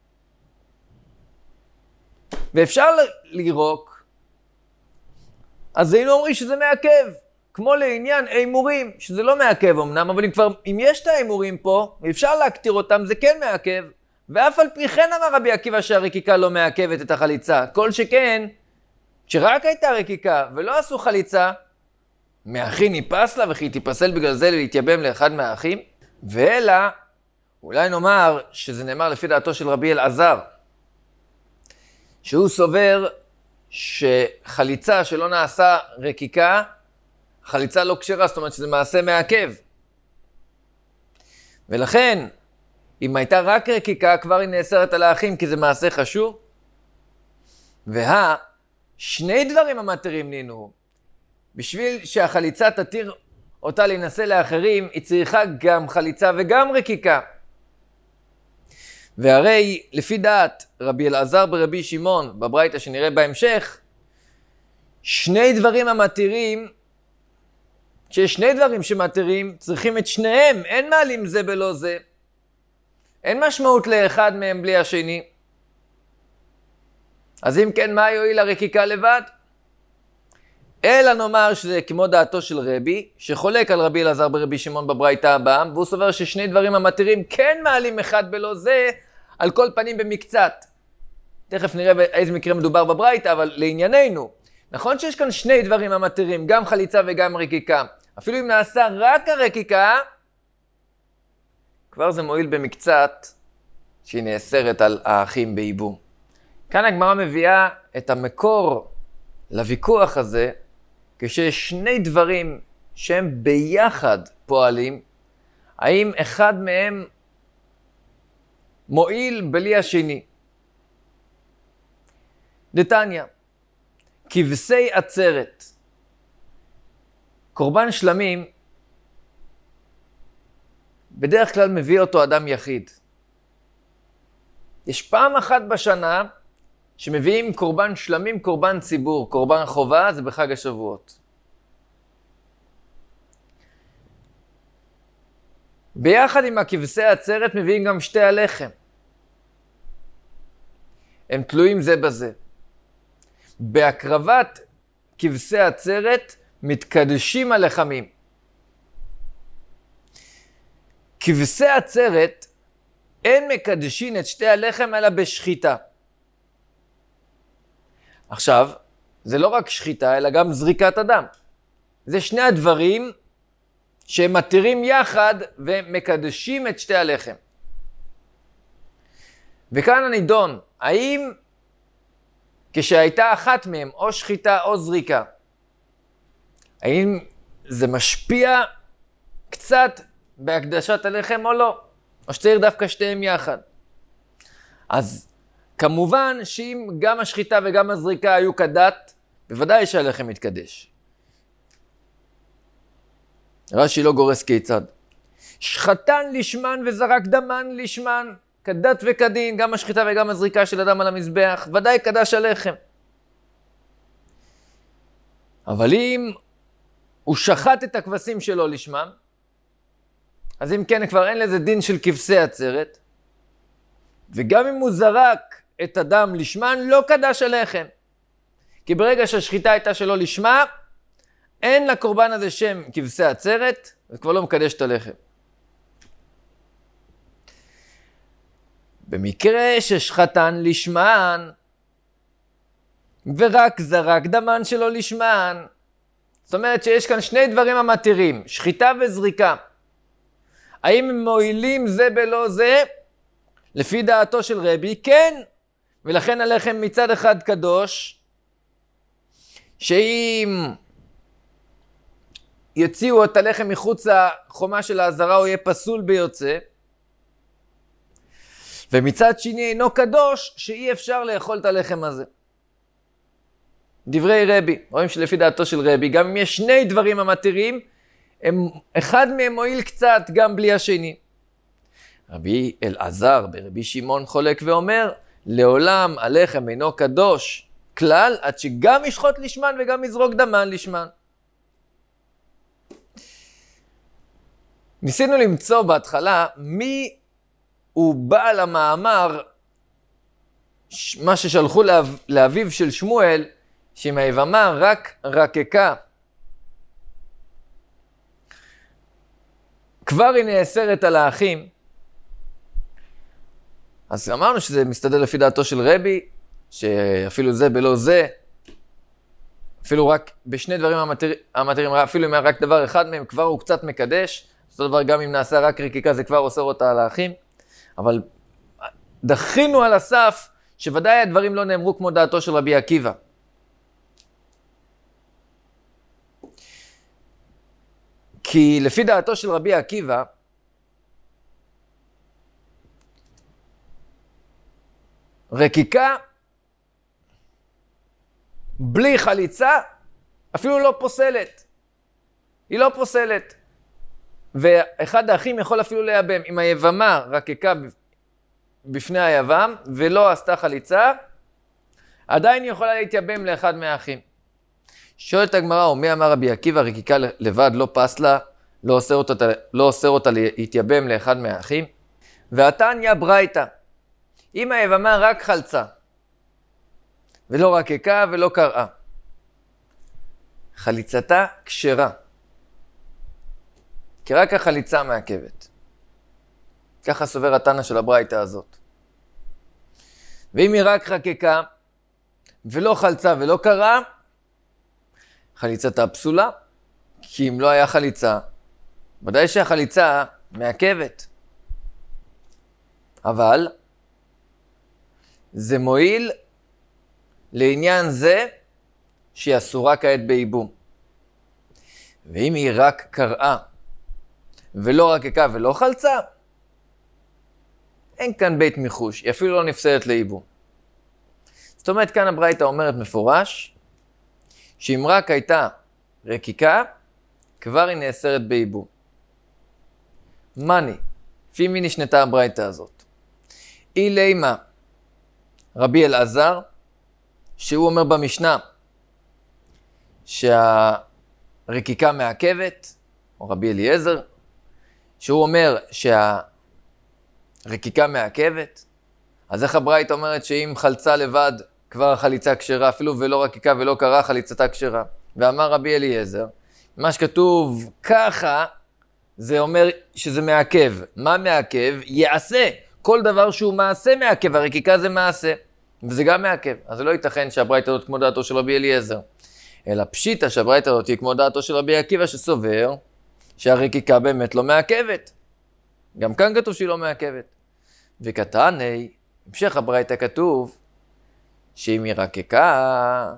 S1: ואפשר לירוק, אז היינו אומרים שזה מעכב, כמו לעניין האימורים, שזה לא מעכב אמנם, אבל אם יש את האימורים פה, ואפשר להקטיר אותם, זה כן מעכב, ואף על פי כן אמר רבי עקיבא שהרקיקה לא מעכבת את החליצה. כל שכן, שרק הייתה רקיקה ולא עשו חליצה, מאחי ניפס לה וכי תיפסל בגלל זה להתייבם לאחד מהאחים. ואלא, אולי נאמר שזה נאמר לפי דעתו של רבי אלעזר, שהוא סובר שחליצה שלא נעשה רקיקה, חליצה לא כשרה, זאת אומרת שזה מעשה מעכב. ולכן, אם הייתה רק רקיקה, כבר היא נאסרת על האחים, כי זה מעשה חשוב. שני דברים המתירים נינו. בשביל שהחליצה תתיר אותה להינשא לאחרים, היא צריכה גם חליצה וגם רקיקה. והרי לפי דעת רבי אלעזר ברבי שמעון, בברייתא שנראה בהמשך, שני דברים המתירים, שיש שני דברים שמתירים, צריכים את שניהם, אין מעלים זה בלא זה. אין משמעות לאחד מהם בלי השני. אז אם כן, מה יועיל הרקיקה לבד? אלא נאמר שזה כמו דעתו של רבי, שחולק על רבי אלעזר ברבי שמעון בברייתא הבאה, והוא סובר ששני דברים המתירים כן מעלים אחד בלא זה, על כל פנים במקצת. תכף נראה באיזה מקרה מדובר בברייתא, אבל לענייננו, נכון שיש כאן שני דברים המתירים, גם חליצה וגם רקיקה. אפילו אם נעשה רק הרקיקה, כבר זה מועיל במקצת שהיא נאסרת על האחים בייבום. כאן הגמרא מביאה את המקור לוויכוח הזה, כשיש שני דברים שהם ביחד פועלים, האם אחד מהם מועיל בלי השני. דתניא, כבשי עצרת. קורבן שלמים, בדרך כלל מביא אותו אדם יחיד. יש פעם אחת בשנה שמביאים קורבן שלמים, קורבן ציבור, קורבן חובה, זה בחג השבועות. ביחד עם הכבשי עצרת מביאים גם שתי הלחם. הם תלויים זה בזה. בהקרבת כבשי עצרת מתקדשים הלחמים. כבשי עצרת אין מקדשים את שתי הלחם אלא בשחיטה. עכשיו, זה לא רק שחיטה אלא גם זריקת הדם. זה שני הדברים שהם מתירים יחד ומקדשים את שתי הלחם. וכאן הנידון, האם כשהייתה אחת מהם או שחיטה או זריקה, האם זה משפיע קצת בהקדשת הלחם או לא? או שצריך דווקא שתיהם יחד? אז כמובן שאם גם השחיטה וגם הזריקה היו כדת, בוודאי שהלחם מתקדש. רש"י לא גורס כיצד. שחטן לשמן וזרק דמן לשמן, כדת וכדין, גם השחיטה וגם הזריקה של אדם על המזבח, ודאי קדש הלחם. אבל אם הוא שחט את הכבשים שלו לשמן, אז אם כן כבר אין לזה דין של כבשי עצרת, וגם אם הוא זרק את הדם לשמן, לא קדש הלחם. כי ברגע שהשחיטה הייתה שלו לשמה, אין לקורבן הזה שם כבשי עצרת, וכבר לא מקדש את הלחם. במקרה ששחטן לשמן, ורק זרק דמן שלו לשמן, זאת אומרת שיש כאן שני דברים המתירים, שחיטה וזריקה. האם הם מועילים זה בלא זה? לפי דעתו של רבי, כן. ולכן הלחם מצד אחד קדוש, שאם יוציאו את הלחם מחוץ לחומה של העזרה, הוא יהיה פסול ביוצא. ומצד שני אינו קדוש, שאי אפשר לאכול את הלחם הזה. דברי רבי, רואים שלפי דעתו של רבי, גם אם יש שני דברים המתירים, אחד מהם מועיל קצת גם בלי השני. רבי אלעזר ברבי שמעון חולק ואומר, לעולם הלחם אינו קדוש כלל, עד שגם ישחוט לשמן וגם יזרוק דמן לשמן. ניסינו למצוא בהתחלה מי הוא בעל המאמר, מה ששלחו לאביו של שמואל, שאם היבמה רק רקקה, כבר היא נאסרת על האחים. אז אמרנו שזה מסתדר לפי דעתו של רבי, שאפילו זה בלא זה, אפילו רק בשני דברים המתירים, אפילו אם היה רק דבר אחד מהם, כבר הוא קצת מקדש. אותו דבר גם אם נעשה רק רקיקה, זה כבר אוסר אותה על האחים. אבל דחינו על הסף שוודאי הדברים לא נאמרו כמו דעתו של רבי עקיבא. כי לפי דעתו של רבי עקיבא, רקיקה בלי חליצה אפילו לא פוסלת. היא לא פוסלת. ואחד האחים יכול אפילו לייבם. אם היבמה רקיקה בפני היבם ולא עשתה חליצה, עדיין היא יכולה להתייבם לאחד מהאחים. שואלת הגמרא, ומי אמר רבי עקיבא, רקיקה לבד לא פסלה, לא אוסר אותה להתייבם לאחד מהאחים? והתניא ברייתא, אם היבמה רק חלצה, ולא רקיקה ולא קראה, חליצתה כשרה, כי רק החליצה מעכבת. ככה סובר התנא של הברייתא הזאת. ואם היא רק רקיקה, ולא חלצה ולא קראה, חליצתה פסולה, כי אם לא היה חליצה, ודאי שהחליצה מעכבת. אבל זה מועיל לעניין זה שהיא אסורה כעת בייבום. ואם היא רק קראה ולא רקיקה ולא חלצה, אין כאן בית מיחוש, היא אפילו לא נפסלת לייבום. זאת אומרת, כאן הברייתא אומרת מפורש, שאם רק הייתה רקיקה, כבר היא נאסרת בייבום. מני, לפי מי נשנתה הברייתא הזאת? אילימה, רבי אלעזר, שהוא אומר במשנה, שהרקיקה מעכבת, או רבי אליעזר, שהוא אומר שהרקיקה מעכבת, אז איך הברייתא אומרת שאם חלצה לבד, כבר החליצה כשרה, אפילו ולא רקיקה ולא קרה, חליצתה כשרה. ואמר רבי אליעזר, מה שכתוב ככה, זה אומר שזה מעכב. מה מעכב? יעשה. כל דבר שהוא מעשה מעכב, הרקיקה זה מעשה. וזה גם מעכב. אז זה לא ייתכן שהברייתא הזאת כמו דעתו של רבי אליעזר. אלא פשיטא שהברייתא הזאת היא כמו דעתו של רבי עקיבא, שסובר שהרקיקה באמת לא מעכבת. גם כאן כתוב שהיא לא מעכבת. וכתני, המשך הברייתא כתוב, שאם היא רקיקה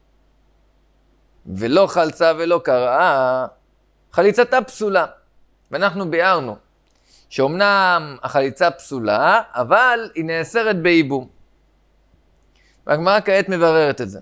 S1: ולא חלצה ולא קראה, חליצתה פסולה. ואנחנו ביארנו שאומנם החליצה פסולה, אבל היא נאסרת בייבום. והגמרא כעת מבררת את זה.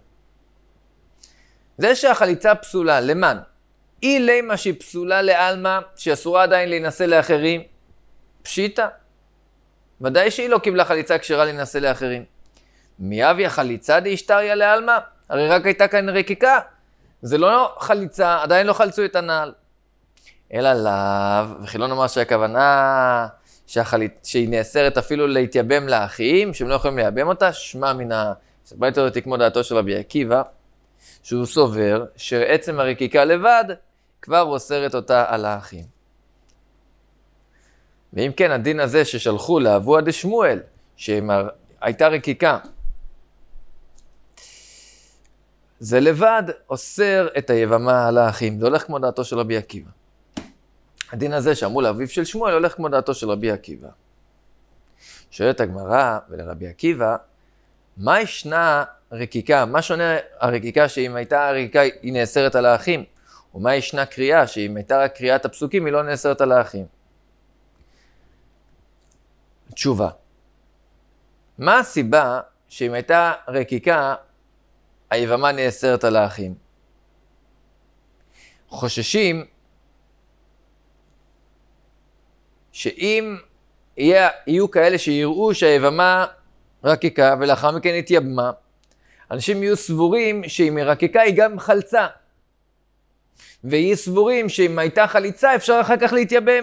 S1: זה שהחליצה פסולה, למן? אי לימה שהיא פסולה לעלמא, שאסורה עדיין להינשא לאחרים, פשיטה. ודאי שהיא לא קיבלה חליצה כשרה להינשא לאחרים. מי אבי החליצה דאישתריה לעלמא? הרי רק הייתה כאן רקיקה. זה לא חליצה, עדיין לא חלצו את הנעל. אלא לאו, וכי לא נאמר שהכוונה שהיא נאסרת אפילו להתייבם לאחים, שהם לא יכולים לייבם אותה, שמע מן הסברית הזאת כמו דעתו של רבי עקיבא, שהוא סובר שעצם הרקיקה לבד כבר אוסרת אותה על האחים. ואם כן, הדין הזה ששלחו לאבוה דשמואל, שהייתה רקיקה, זה לבד אוסר את היבמה על האחים. זה הולך כמו דעתו של רבי עקיבא. הדין הזה שאמרו לאביו של שמואל הולך כמו דעתו של רבי עקיבא. שואלת הגמרא ולרבי עקיבא, מה ישנה רקיקה? מה שונה הרקיקה שאם הייתה הרקיקה היא נאסרת על האחים? ומה ישנה קריאה שאם הייתה רק קריאת הפסוקים היא לא נאסרת על האחים? תשובה. מה הסיבה שאם הייתה רקיקה היבמה נאסרת על האחים? חוששים שאם יהיו כאלה שיראו שהיבמה רקיקה ולאחר מכן התייבמה, אנשים יהיו סבורים שאם היא רקיקה היא גם חלצה. ויהיו סבורים שאם הייתה חליצה אפשר אחר כך להתייבם.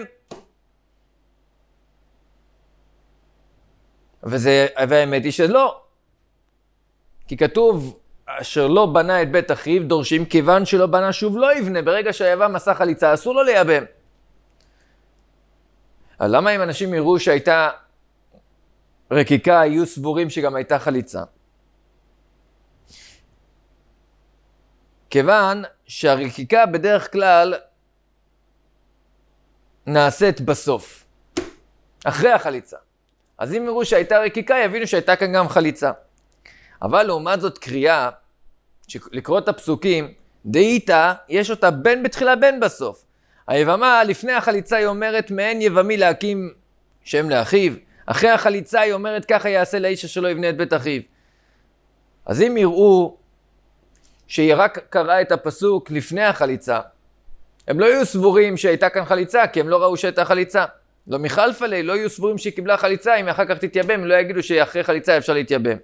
S1: והאמת היא שלא. כי כתוב אשר לא בנה את בית אחיו דורשים כיוון שלא בנה שוב לא יבנה. ברגע שהיבם עשה חליצה אסור לו לייבם. אבל למה אם אנשים יראו שהייתה רקיקה, יהיו סבורים שגם הייתה חליצה? כיוון שהרקיקה בדרך כלל נעשית בסוף, אחרי החליצה. אז אם יראו שהייתה רקיקה, יבינו שהייתה כאן גם חליצה. אבל לעומת זאת קריאה, לקרוא את הפסוקים, דאיתה, יש אותה בין בתחילה בין בסוף. היבמה לפני החליצה היא אומרת מעין יבמי להקים שם לאחיו. אחרי החליצה היא אומרת ככה יעשה לאיש שלא יבנה את בית אחיו. אז אם יראו שהיא רק קראה את הפסוק לפני החליצה, הם לא יהיו סבורים שהייתה כאן חליצה, כי הם לא ראו שהייתה חליצה. לא מחלף עלי, לא יהיו סבורים שהיא קיבלה חליצה, אם אחר כך תתייבם, הם לא יגידו שאחרי חליצה אפשר להתייבם.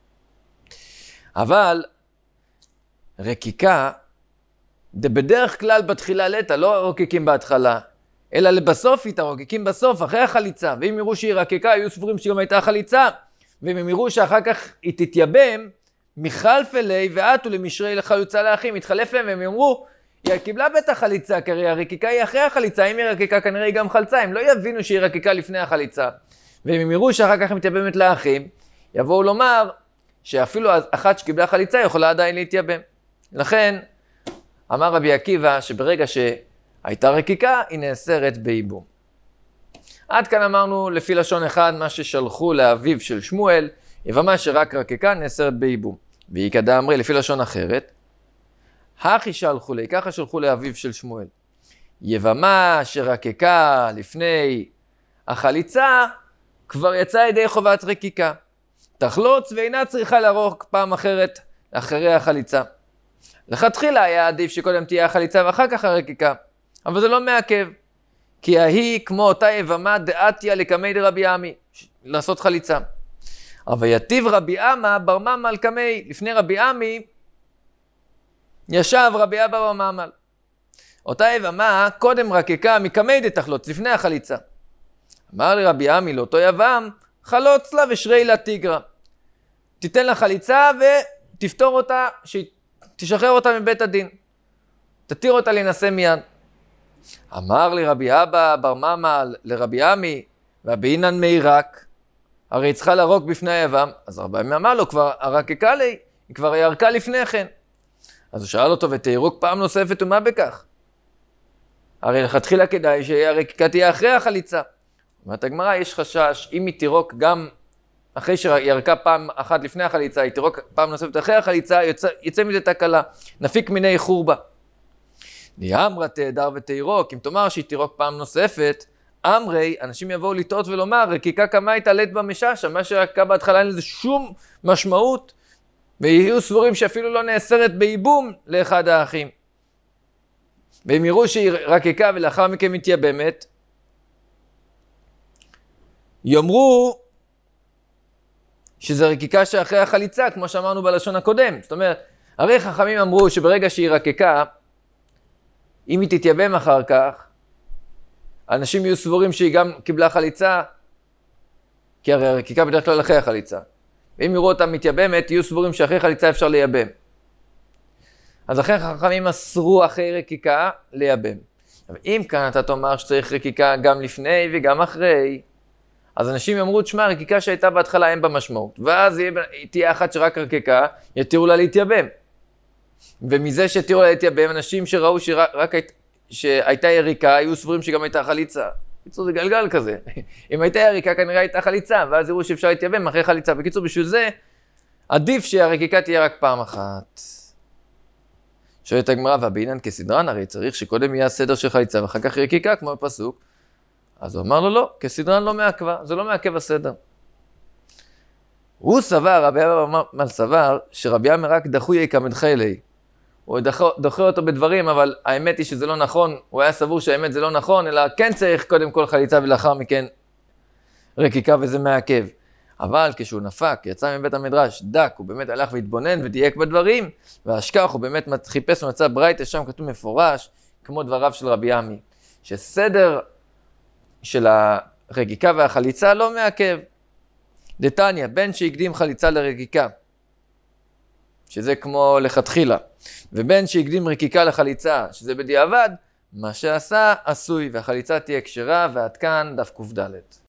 S1: אבל רקיקה, בדרך כלל בתחילה לטה, לא רוקקים בהתחלה, אלא לבסוף איתה, רוקקים בסוף, אחרי החליצה. ואם יראו שהיא רקיקה, יהיו סבורים שגם הייתה חליצה. ואם הם יראו שאחר כך היא תתייבם, מחלף אלי ועטו למשרי לחלוצה לאחים, יתחלף להם, והם יאמרו, היא קיבלה בטח חליצה, כי הרקיקה היא אחרי החליצה, אם היא רקיקה כנראה היא גם חלצה, הם לא יבינו שהיא רקיקה לפני החליצה. ואם הם יראו שאחר כך היא מתייבמת לאחים, יבואו לומר שאפילו אחת שקיבלה חליצה יכולה עדיין להתייבם. לכן, אמר רבי עקיבא שברגע שהייתה רקיקה, היא נאסרת בייבום. עד כאן אמרנו לפי לשון אחד, מה ששלחו לאביו של שמואל, יבמה שרק רקיקה נאסרת בייבום. ויקדא אמרי לפי לשון אחרת, הכי שלחו לי, ככה שלחו לאביו של שמואל. יבמה שרקיקה לפני החליצה, כבר יצאה ידי חובת רקיקה. תחלוץ ואינה צריכה לערוך פעם אחרת אחרי החליצה. לכתחילה היה עדיף שקודם תהיה החליצה ואחר כך הרקיקה. אבל זה לא מעכב. כי ההיא כמו אותה יבמה דעתיה לקמי דרבי עמי, לעשות חליצה. אבל יתיב רבי עמה בר ממל קמי, לפני רבי עמי, ישב רבי אבא בר ממל. אותה יבמה קודם רקיקה מקמי דתחלוץ, לפני החליצה. אמר לי רבי עמי לאותו יבם, חלוץ לה ושרי לה תיגרה. תיתן לה חליצה ותפתור אותה, תשחרר אותה מבית הדין. תתיר אותה להינשא מיד. אמר לי רבי אבא בר ממל לרבי עמי, והבינן מירק, הרי היא צריכה לרוק בפני היבם. אז רבי עמי אמר לו, כבר הרקיקה לי, היא כבר ירקה לפני כן. אז הוא שאל אותו, ותירוק פעם נוספת ומה בכך? הרי לכתחילה כדאי שהרקיקה תהיה אחרי החליצה. אומרת הגמרא, יש חשש, אם היא תירוק גם אחרי שירקה פעם אחת לפני החליצה, היא תירוק פעם נוספת אחרי החליצה, יצא מזה תקלה, נפיק מיני חורבה. דיאמרה תהדר ותירוק, אם תאמר שהיא תירוק פעם נוספת, אמרי, אנשים יבואו לטעות ולומר, רקיקה כמה התעלית במששה, מה שרקה בהתחלה אין לזה שום משמעות, ויהיו סבורים שאפילו לא נאסרת בייבום לאחד האחים. והם יראו שהיא רקיקה ולאחר מכן מתייבמת, יאמרו שזה רקיקה שאחרי החליצה, כמו שאמרנו בלשון הקודם. זאת אומרת, הרי חכמים אמרו שברגע שהיא רקיקה, אם היא תתייבם אחר כך, אנשים יהיו סבורים שהיא גם קיבלה חליצה, כי הרי הרקיקה בדרך כלל אחרי החליצה. ואם יראו אותה מתייבמת, יהיו סבורים שאחרי חליצה אפשר לייבם. אז אחרי חכמים אסרו אחרי רקיקה לייבם. אם כאן אתה תאמר שצריך רקיקה גם לפני וגם אחרי, אז אנשים יאמרו, תשמע, רקיקה שהייתה בהתחלה אין בה משמעות. ואז תהיה אחת שרק רקיקה, יתירו לה להתייבם. ומזה שתירו לה להתייבם, אנשים שראו שהייתה יריקה, היו סבורים שגם הייתה חליצה. בקיצור, זה גלגל כזה. אם הייתה יריקה, כנראה הייתה חליצה, ואז יראו שאפשר להתייבם אחרי חליצה. בקיצור, בשביל זה, עדיף שהרקיקה תהיה רק פעם אחת. שואלת הגמרא, והבעינן כסדרן, הרי צריך שקודם יהיה הסדר של חליצה, ואחר כך רקיקה, כמו בפסוק. אז הוא אמר לו, לא, כסדרן לא מעכבה, זה לא מעכב הסדר. הוא סבר, רבי אמר סבר, שרבי אמר רק דחוי כמד חילי. הוא דוחה אותו בדברים, אבל האמת היא שזה לא נכון, הוא היה סבור שהאמת זה לא נכון, אלא כן צריך קודם כל חליצה ולאחר מכן רקיקה וזה מעכב. אבל כשהוא נפק, יצא מבית המדרש, דק, הוא באמת הלך והתבונן ודייק בדברים, והשכח הוא באמת חיפש ומצא ברייתא, שם כתוב מפורש, כמו דבריו של רבי עמי, שסדר של הרקיקה והחליצה לא מעכב. דתניא, בין שהקדים חליצה לרקיקה, שזה כמו לכתחילה, ובין שהקדים רקיקה לחליצה, שזה בדיעבד, מה שעשה עשוי, והחליצה תהיה כשרה, ועד כאן דף ק"ד.